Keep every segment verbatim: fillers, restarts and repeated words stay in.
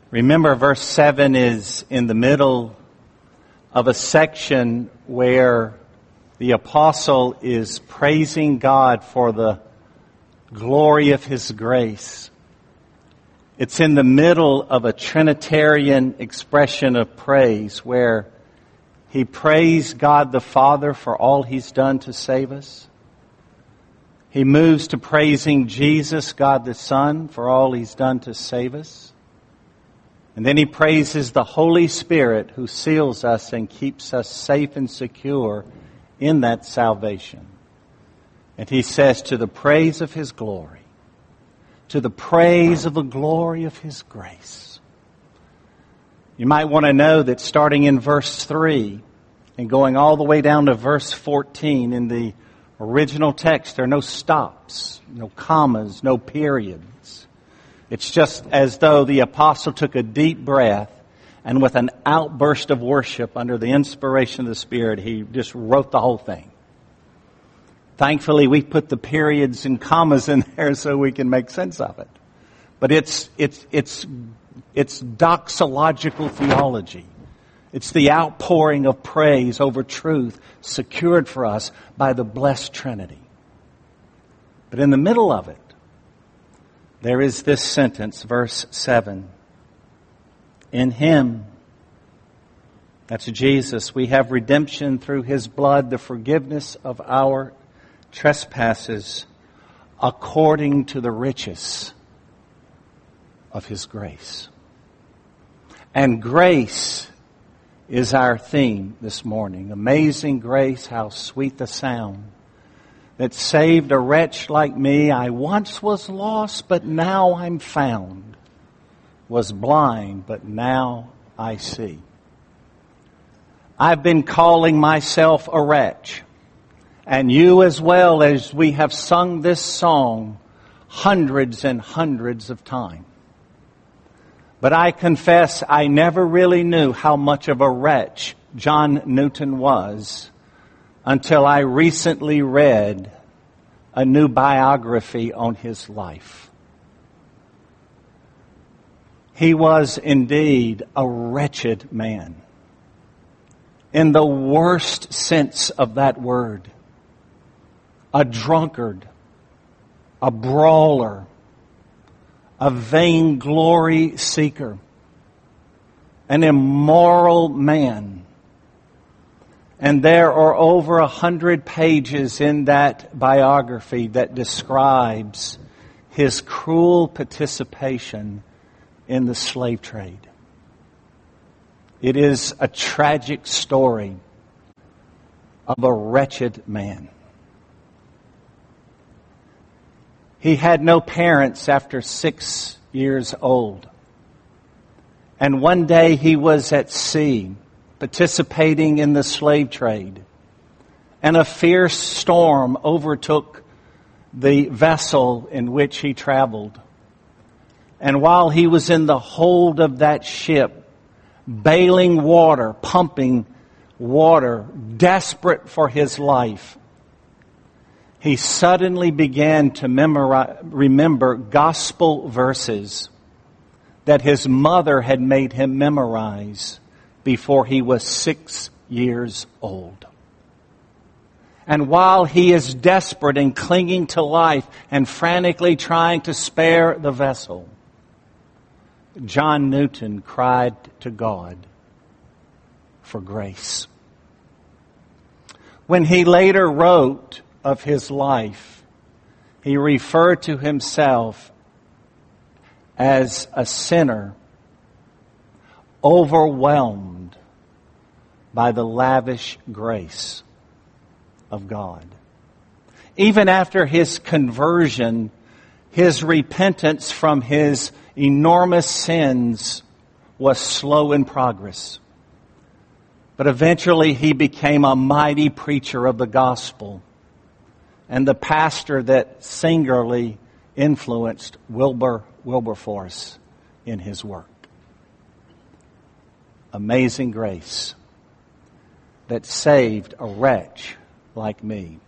Remember, verse seven is in the middle of a section where the apostle is praising God for the glory of His grace. It's in the middle of a Trinitarian expression of praise where he praised God the Father for all He's done to save us. He moves to praising Jesus, God the Son, for all He's done to save us. And then he praises the Holy Spirit who seals us and keeps us safe and secure in that salvation. And he says, to the praise of His glory, to the praise of the glory of His grace. You might want to know that starting in verse three and going all the way down to verse fourteen in the original text, there are no stops, no commas, no periods. It's just as though the apostle took a deep breath and with an outburst of worship under the inspiration of the Spirit, he just wrote the whole thing. Thankfully, we put the periods and commas in there so we can make sense of it. But it's, it's, it's, it's doxological theology. It's the outpouring of praise over truth secured for us by the blessed Trinity. But in the middle of it, there is this sentence, verse seven. In Him, that's Jesus, we have redemption through His blood, the forgiveness of our trespasses, according to the riches of His grace. And grace is our theme this morning. Amazing grace, how sweet the sound that saved a wretch like me. I once was lost, but now I'm found. Was blind, but now I see. I've been calling myself a wretch. And you as well, as we have sung this song hundreds and hundreds of times. But I confess I never really knew how much of a wretch John Newton was until I recently read a new biography on his life. He was indeed a wretched man, in the worst sense of that word. A drunkard, a brawler, a vainglory seeker, an immoral man. And there are over a hundred pages in that biography that describes his cruel participation in the slave trade. It is a tragic story of a wretched man. He had no parents after six years old. And one day he was at sea, participating in the slave trade. And a fierce storm overtook the vessel in which he traveled. And while he was in the hold of that ship, bailing water, pumping water, desperate for his life, he suddenly began to memorize, remember gospel verses that his mother had made him memorize before he was six years old. And while he is desperate and clinging to life and frantically trying to spare the vessel, John Newton cried to God for grace. When he later wrote of his life, he referred to himself as a sinner overwhelmed by the lavish grace of God. Even after his conversion, his repentance from his enormous sins was slow in progress. But eventually he became a mighty preacher of the gospel and the pastor that singularly influenced Wilbur Wilberforce in his work. Amazing grace that saved a wretch like me.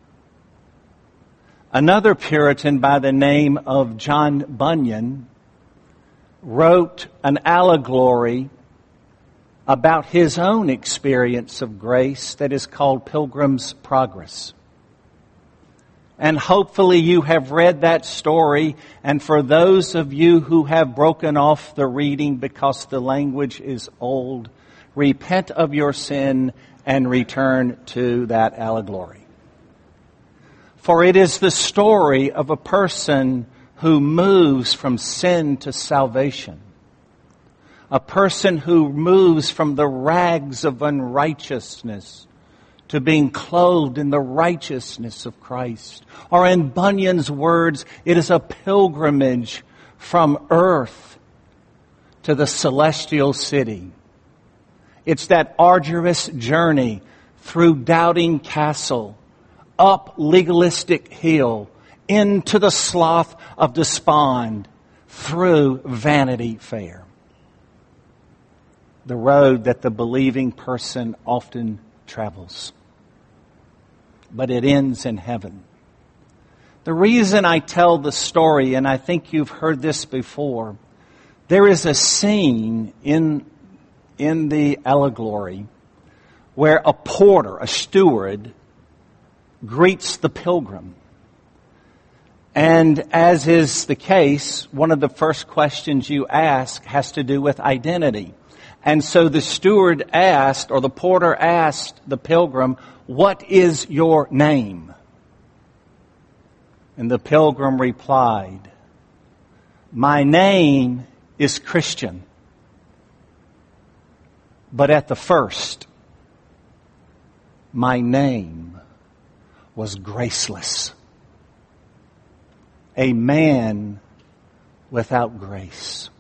Another Puritan by the name of John Bunyan wrote an allegory about his own experience of grace that is called Pilgrim's Progress. And hopefully you have read that story, and for those of you who have broken off the reading because the language is old, repent of your sin and return to that allegory. For it is the story of a person who moves from sin to salvation. A person who moves from the rags of unrighteousness to being clothed in the righteousness of Christ. Or in Bunyan's words, it is a pilgrimage from earth to the celestial city. It's that arduous journey through Doubting Castle, up legalistic hill, into the slough of despond, through Vanity Fair. The road that the believing person often travels. But it ends in heaven. The reason I tell the story, and I think you've heard this before, there is a scene in, in the allegory where a porter, a steward, greets the pilgrim. And as is the case, one of the first questions you ask has to do with identity. And so the steward asked, or the porter asked the pilgrim, "What is your name?" And the pilgrim replied, "My name is Christian." But at the first, my name was graceless. A man without grace.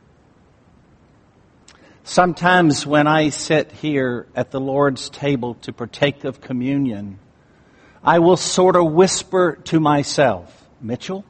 Sometimes when I sit here at the Lord's table to partake of communion, I will sort of whisper to myself, "Mitchell,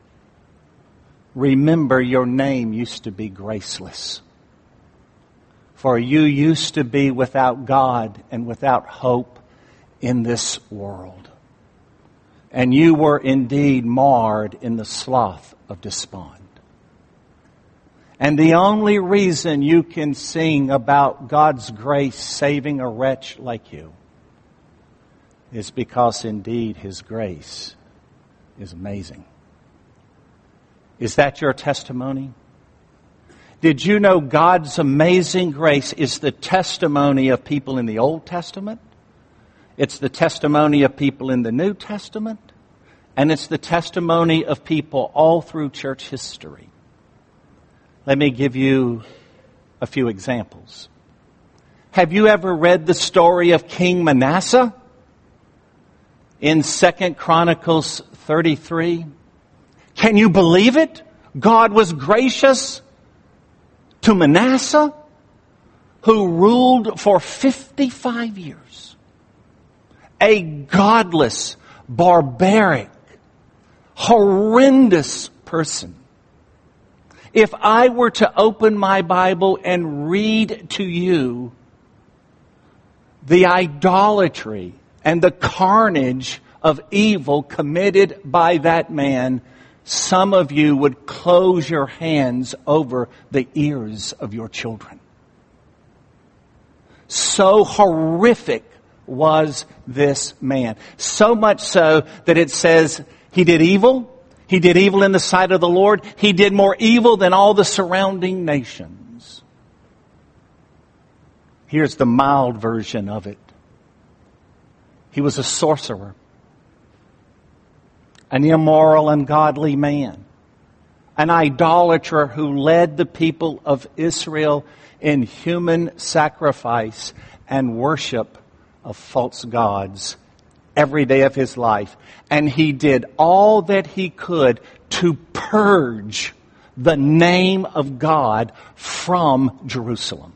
remember your name used to be graceless. For you used to be without God and without hope in this world. And you were indeed marred in the slough of despond. And the only reason you can sing about God's grace saving a wretch like you is because indeed His grace is amazing." Is that your testimony? Did you know God's amazing grace is the testimony of people in the Old Testament? It's the testimony of people in the New Testament. And it's the testimony of people all through church history. Let me give you a few examples. Have you ever read the story of King Manasseh in Second Chronicles thirty-three? Can you believe it? God was gracious to Manasseh, who ruled for fifty-five years. A godless, barbaric, horrendous person. If I were to open my Bible and read to you the idolatry and the carnage of evil committed by that man, some of you would close your hands over the ears of your children. So horrific was this man. So much so that it says he did evil. He did evil in the sight of the Lord. He did more evil than all the surrounding nations. Here's the mild version of it. He was a sorcerer, an immoral, ungodly man, an idolater who led the people of Israel in human sacrifice and worship of false gods every day of his life. And he did all that he could to purge the name of God from Jerusalem.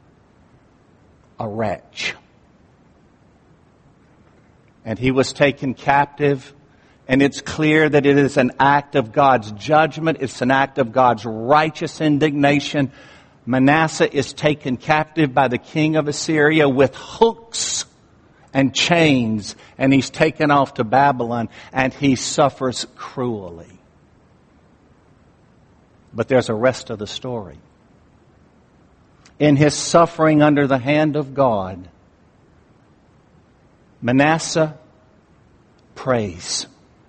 A wretch. And he was taken captive. And it's clear that it is an act of God's judgment. It's an act of God's righteous indignation. Manasseh is taken captive by the king of Assyria with hooks and chains, and he's taken off to Babylon, and he suffers cruelly. But there's a rest of the story. In his suffering under the hand of God, Manasseh prays.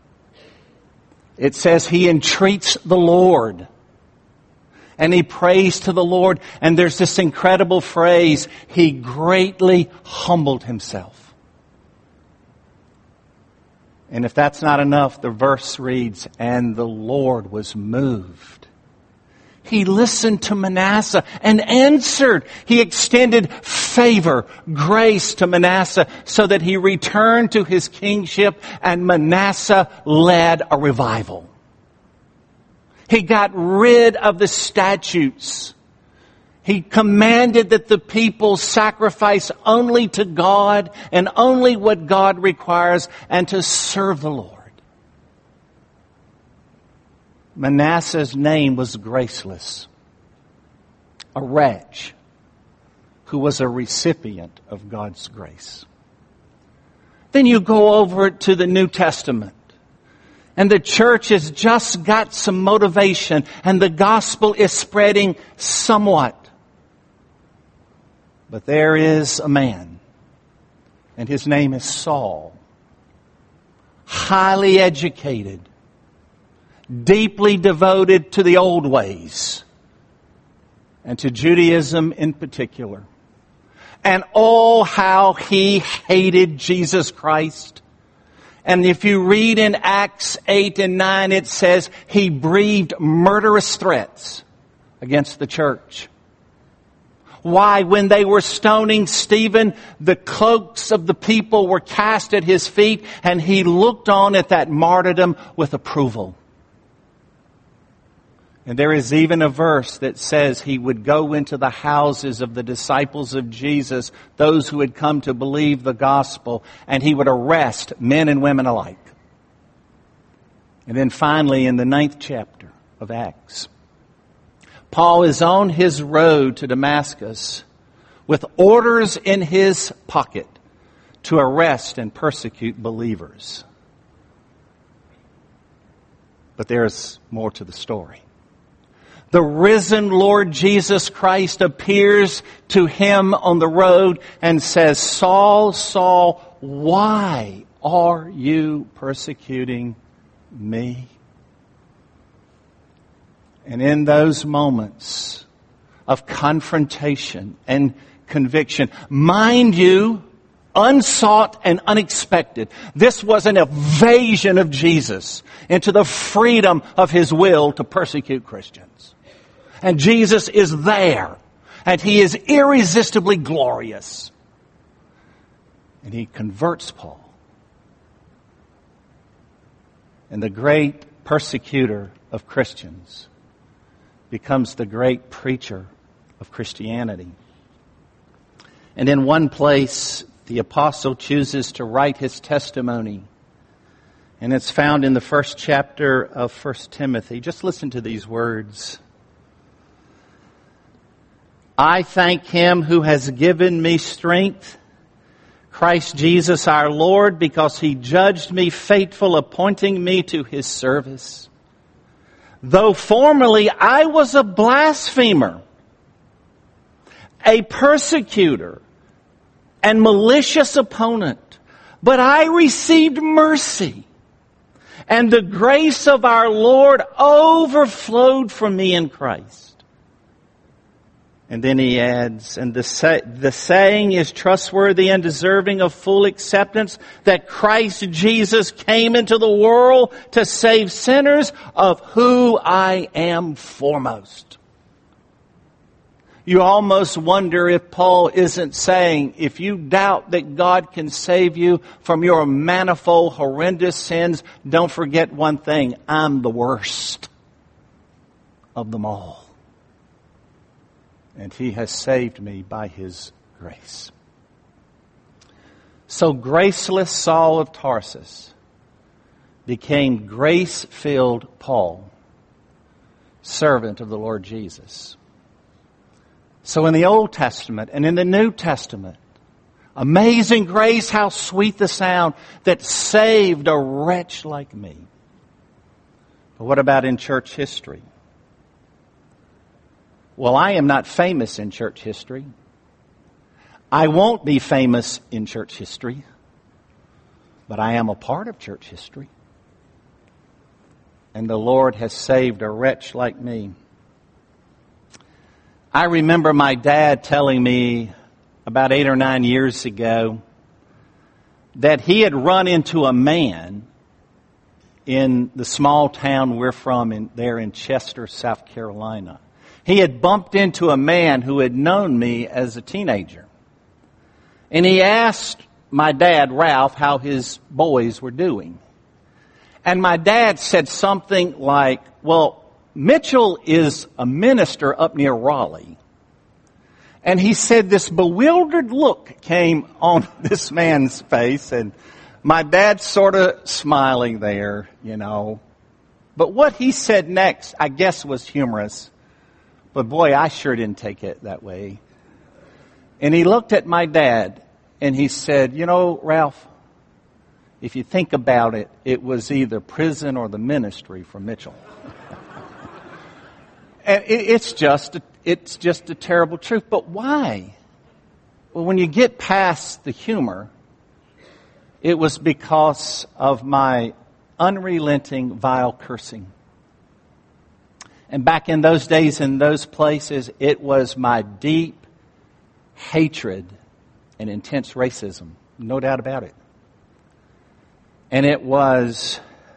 It says he entreats the Lord. And he prays to the Lord. And there's this incredible phrase, he greatly humbled himself. And if that's not enough, the verse reads, and the Lord was moved. He listened to Manasseh and answered. He extended favor, grace to Manasseh so that he returned to his kingship, and Manasseh led a revival. He got rid of the statutes. He commanded that the people sacrifice only to God and only what God requires, and to serve the Lord. Manasseh's name was Graceless, a wretch who was a recipient of God's grace. Then you go over to the New Testament, and the church has just got some motivation, and the gospel is spreading somewhat. But there is a man, and his name is Saul, highly educated, deeply devoted to the old ways, and to Judaism in particular. And oh, how he hated Jesus Christ. And if you read in Acts eight and nine, it says he breathed murderous threats against the church. Why? When they were stoning Stephen, the cloaks of the people were cast at his feet, and he looked on at that martyrdom with approval. And there is even a verse that says he would go into the houses of the disciples of Jesus, those who had come to believe the gospel, and he would arrest men and women alike. And then finally, in the ninth chapter of Acts, Paul is on his road to Damascus with orders in his pocket to arrest and persecute believers. But there's more to the story. The risen Lord Jesus Christ appears to him on the road and says, Saul, Saul, why are you persecuting me? And in those moments of confrontation and conviction, mind you, unsought and unexpected, this was an evasion of Jesus into the freedom of his will to persecute Christians. And Jesus is there, and he is irresistibly glorious. And he converts Paul. And the great persecutor of Christians becomes the great preacher of Christianity. And in one place, the apostle chooses to write his testimony. And it's found in the first chapter of First Timothy. Just listen to these words. I thank him who has given me strength, Christ Jesus our Lord, because he judged me faithful, appointing me to his service. Though formerly I was a blasphemer, a persecutor, and malicious opponent, but I received mercy, and the grace of our Lord overflowed from me in Christ. And then he adds, and the, say, the saying is trustworthy and deserving of full acceptance, that Christ Jesus came into the world to save sinners, of who I am foremost. You almost wonder if Paul isn't saying, if you doubt that God can save you from your manifold, horrendous sins, don't forget one thing, I'm the worst of them all. And he has saved me by his grace. So graceless Saul of Tarsus became grace-filled Paul, servant of the Lord Jesus. So in the Old Testament and in the New Testament, amazing grace, how sweet the sound that saved a wretch like me. But what about in church history? Well, I am not famous in church history. I won't be famous in church history, but I am a part of church history. And the Lord has saved a wretch like me. I remember my dad telling me about eight or nine years ago that he had run into a man in the small town we're from in, there in Chester, South Carolina. He had bumped into a man who had known me as a teenager. And he asked my dad, Ralph, how his boys were doing. And my dad said something like, well, Mitchell is a minister up near Raleigh. And he said this bewildered look came on this man's face, and my dad's sort of smiling there, you know. But what he said next, I guess, was humorous. But boy, I sure didn't take it that way. And he looked at my dad and he said, you know, Ralph, if you think about it, it was either prison or the ministry for Mitchell. And it's just, a, it's just a terrible truth. But why? Well, when you get past the humor, it was because of my unrelenting, vile cursing. And back in those days, in those places, it was my deep hatred and intense racism. No doubt about it. And it was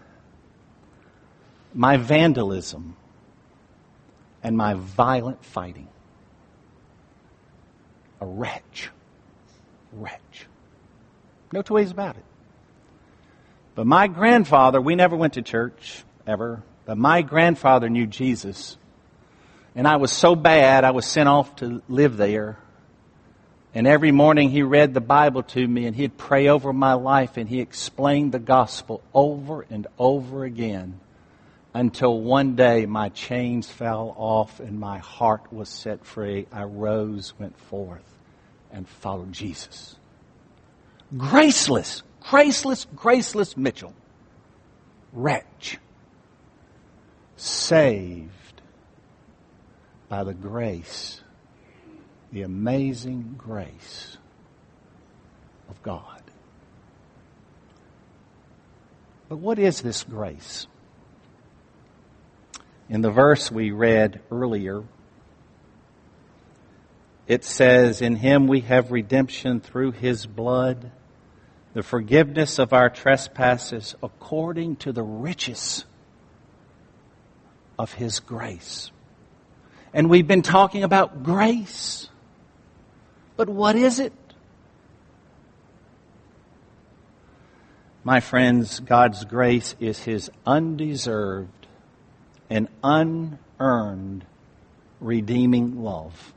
my vandalism and my violent fighting. A wretch. Wretch. No two ways about it. But my grandfather, we never went to church, ever. But my grandfather knew Jesus. And I was so bad, I was sent off to live there. And every morning he read the Bible to me and he'd pray over my life and he explained the gospel over and over again until one day my chains fell off and my heart was set free. I rose, went forth, and followed Jesus. Graceless, graceless, graceless Mitchell. Wretch. Saved by the grace, the amazing grace of God. But what is this grace? In the verse we read earlier, it says, in Him we have redemption through His blood, the forgiveness of our trespasses according to the riches of His grace. And we've been talking about grace. But what is it? My friends, God's grace is His undeserved and unearned redeeming love.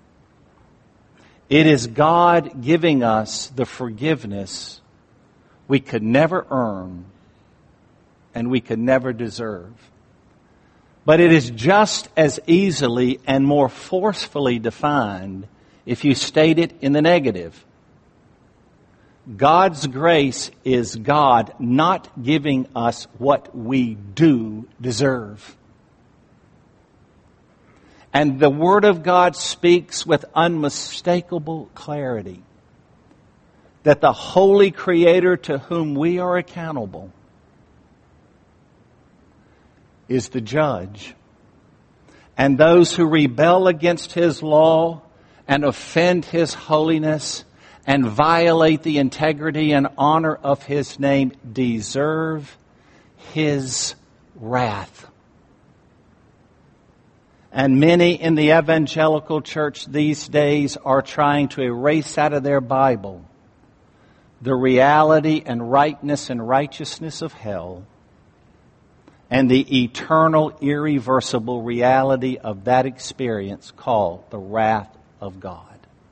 It is God giving us the forgiveness we could never earn and we could never deserve. But it is just as easily and more forcefully defined if you state it in the negative. God's grace is God not giving us what we do deserve. And the Word of God speaks with unmistakable clarity that the holy Creator to whom we are accountable is the judge. And those who rebel against His law and offend His holiness and violate the integrity and honor of His name deserve His wrath. And many in the evangelical church these days are trying to erase out of their Bible the reality and rightness and righteousness of hell and the eternal, irreversible reality of that experience called the wrath of God.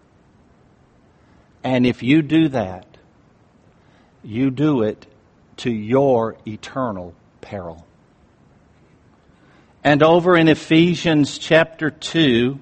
And if you do that, you do it to your eternal peril. And over in Ephesians chapter two,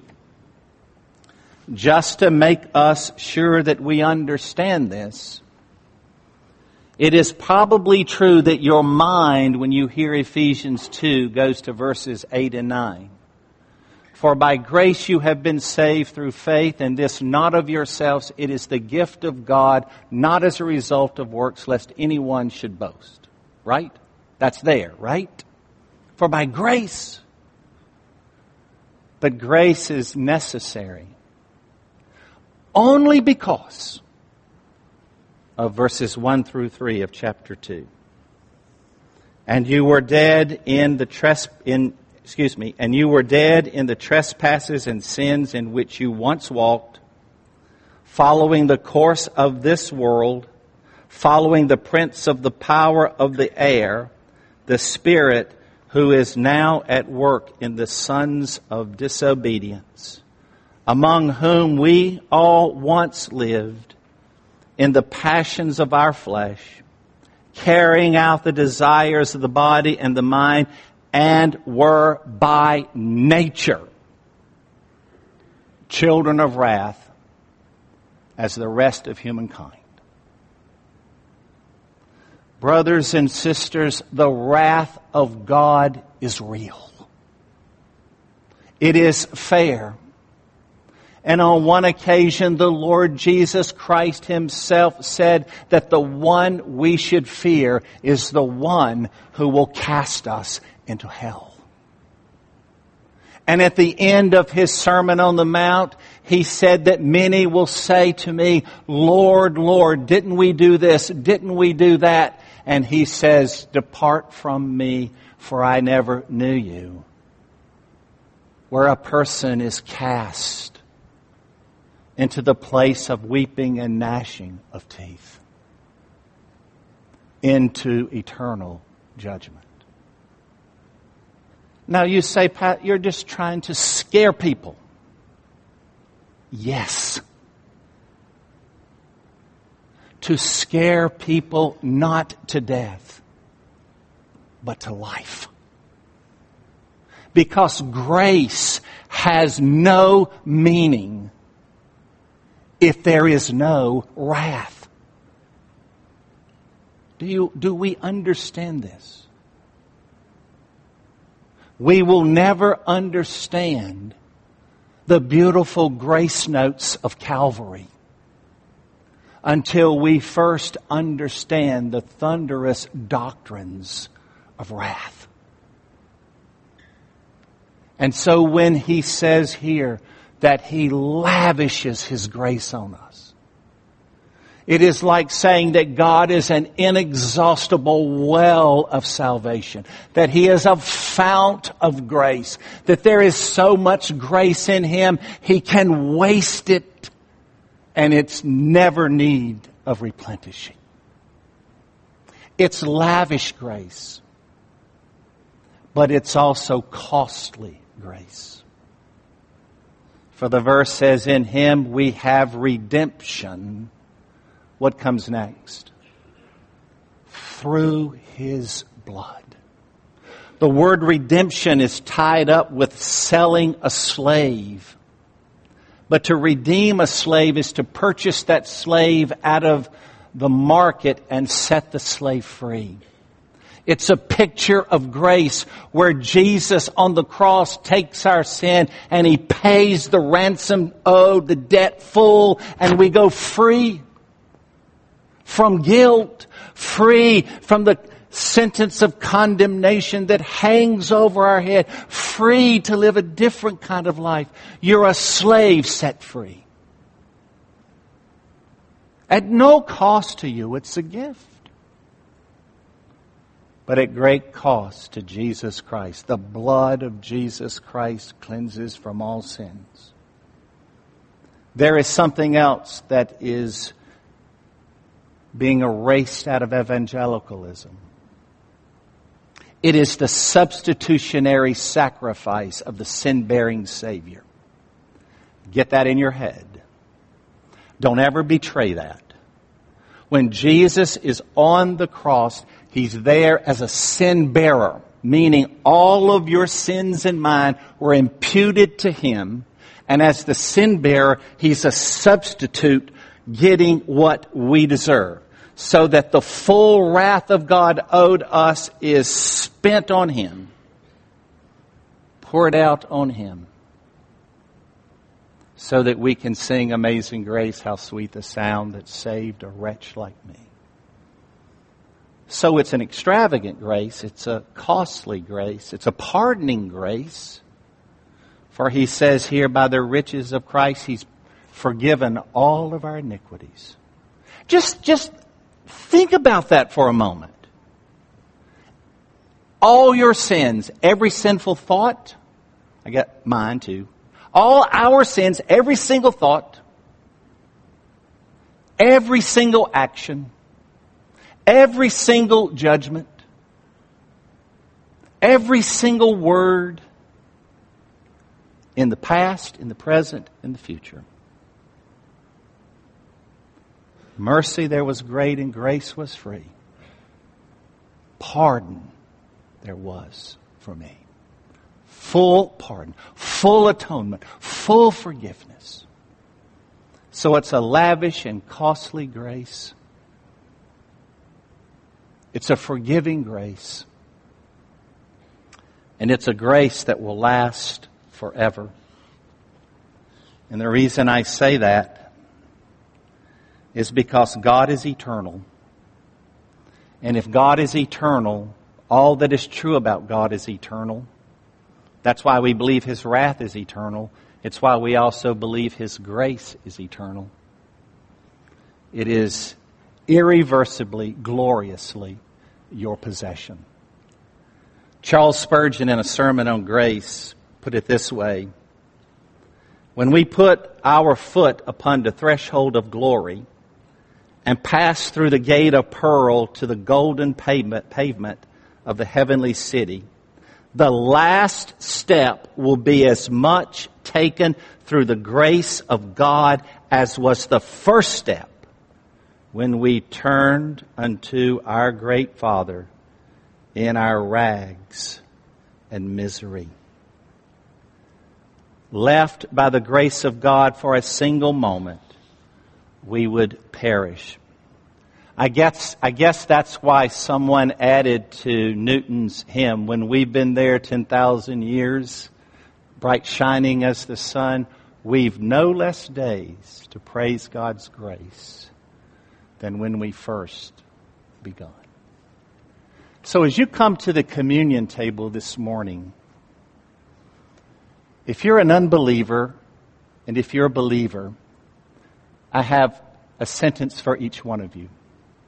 just to make us sure that we understand this, it is probably true that your mind, when you hear Ephesians two, goes to verses eight and nine. For by grace you have been saved through faith, and this not of yourselves. It is the gift of God, not as a result of works, lest anyone should boast. Right? That's there, right? For by grace. But grace is necessary only because of verses one through three of chapter two. And you were dead in the tres- in excuse me, and you were dead in the trespasses and sins in which you once walked, following the course of this world, following the prince of the power of the air, the spirit who is now at work in the sons of disobedience, among whom we all once lived in the passions of our flesh, carrying out the desires of the body and the mind, and were by nature children of wrath as the rest of humankind. Brothers and sisters, the wrath of God is real. It is fair. And on one occasion, the Lord Jesus Christ Himself said that the one we should fear is the one who will cast us into hell. And at the end of His Sermon on the Mount, He said that many will say to me, Lord, Lord, didn't we do this? Didn't we do that? And He says, depart from me, for I never knew you. Where a person is cast into the place of weeping and gnashing of teeth, into eternal judgment. Now you say, Pat, you're just trying to scare people. Yes. To scare people not to death, but to life. Because grace has no meaning if there is no wrath. Do you, do we understand this? We will never understand the beautiful grace notes of Calvary until we first understand the thunderous doctrines of wrath. And so when He says here that He lavishes His grace on us, it is like saying that God is an inexhaustible well of salvation, that He is a fount of grace, that there is so much grace in Him, He can waste it, and it's never need of replenishing. It's lavish grace, but it's also costly grace. For the verse says, in Him we have redemption. What comes next? Through His blood. The word redemption is tied up with selling a slave. But to redeem a slave is to purchase that slave out of the market and set the slave free. It's a picture of grace where Jesus on the cross takes our sin and He pays the ransom owed, the debt full, and we go free from guilt, free from the sentence of condemnation that hangs over our head, free to live a different kind of life. You're a slave set free. At no cost to you, it's a gift. But at great cost to Jesus Christ. The blood of Jesus Christ cleanses from all sins. There is something else that is being erased out of evangelicalism. It is the substitutionary sacrifice of the sin-bearing Savior. Get that in your head. Don't ever betray that. When Jesus is on the cross, He's there as a sin bearer, meaning all of your sins and mine were imputed to Him. And as the sin bearer, He's a substitute getting what we deserve. So that the full wrath of God owed us is spent on Him, poured out on Him. so that we can sing Amazing Grace, how sweet the sound that saved a wretch like me. So it's an extravagant grace. It's a costly grace. It's a pardoning grace. For he says here, by the riches of Christ, he's forgiven all of our iniquities. Just, just think about that for a moment. All your sins, every sinful thought, I got mine too. All our sins, every single thought, every single action, every single judgment, every single word in the past, in the present, in the future. Mercy there was great and grace was free. Pardon there was for me. Full pardon, full atonement, full forgiveness. So it's a lavish and costly grace. It's a forgiving grace. And it's a grace that will last forever. And the reason I say that is because God is eternal. And if God is eternal, all that is true about God is eternal. That's why we believe His wrath is eternal. It's why we also believe His grace is eternal. It is irreversibly, gloriously your possession. Charles Spurgeon, in a sermon on grace, put it this way: when we put our foot upon the threshold of glory and pass through the gate of pearl to the golden pavement, pavement of the heavenly city, the last step will be as much taken through the grace of God as was the first step when we turned unto our great Father in our rags and misery. Left by the grace of God for a single moment, we would perish. I guess, I guess that's why someone added to Newton's hymn, when we've been there ten thousand years, bright shining as the sun, we've no less days to praise God's grace than when we first begun. So as you come to the communion table this morning, if you're an unbeliever and if you're a believer, I have a sentence for each one of you.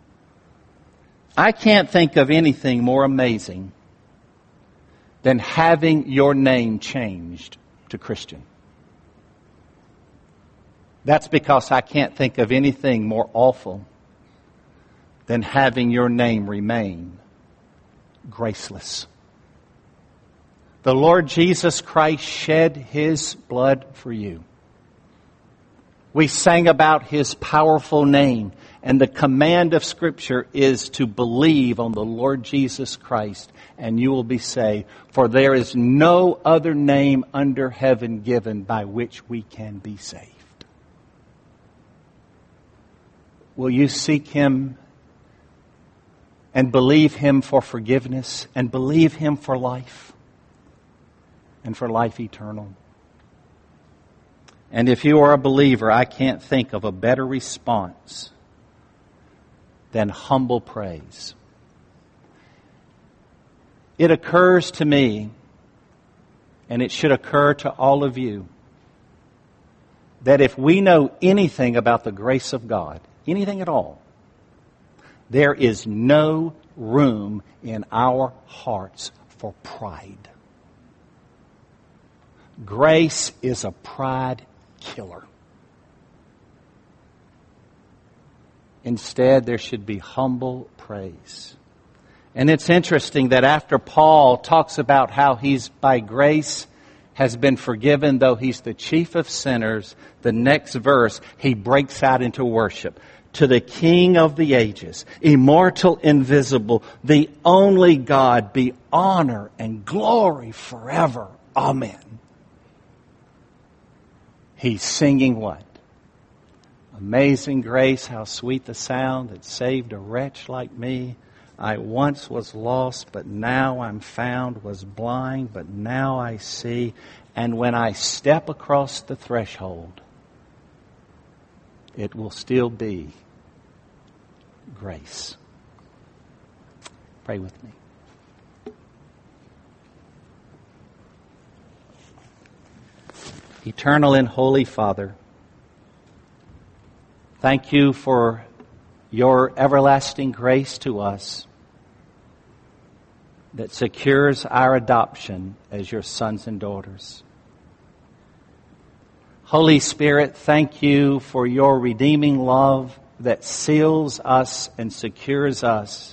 I can't think of anything more amazing than having your name changed to Christian. That's because I can't think of anything more awful than having your name remain graceless. The Lord Jesus Christ shed His blood for you. We sang about His powerful name, and the command of Scripture is to believe on the Lord Jesus Christ, and you will be saved. For there is no other name under heaven given by which we can be saved. Will you seek Him and believe Him for forgiveness and believe Him for life and for life eternal? And if you are a believer, I can't think of a better response than humble praise. It occurs to me, and it should occur to all of you, that if we know anything about the grace of God, anything at all, there is no room in our hearts for pride. Grace is a pride killer. Instead, there should be humble praise. And it's interesting that after Paul talks about how he's by grace has been forgiven, though he's the chief of sinners, the next verse, he breaks out into worship. To the King of the ages, immortal, invisible, the only God, be honor and glory forever. Amen. He's singing what? Amazing grace, how sweet the sound that saved a wretch like me. I once was lost, but now I'm found, was blind, but now I see. And when I step across the threshold, it will still be grace. Pray with me. Eternal and holy Father, thank you for your everlasting grace to us that secures our adoption as your sons and daughters. Holy Spirit, thank you for your redeeming love that seals us and secures us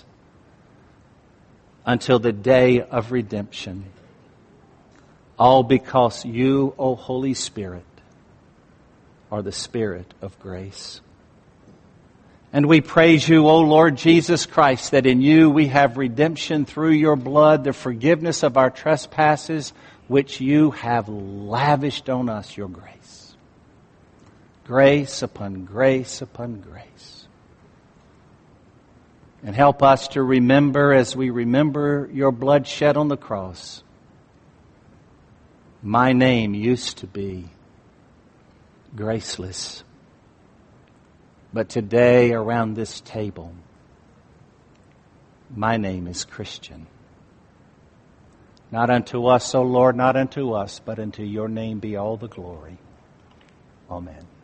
until the day of redemption. All because you, O Holy Spirit, are the Spirit of grace. And we praise you, O Lord Jesus Christ, that in you we have redemption through your blood, the forgiveness of our trespasses, which you have lavished on us, your grace. Grace upon grace upon grace. And help us to remember, as we remember your blood shed on the cross, my name used to be graceless. But today, around this table, my name is Christian. Not unto us, O Lord, not unto us, but unto your name be all the glory. Amen.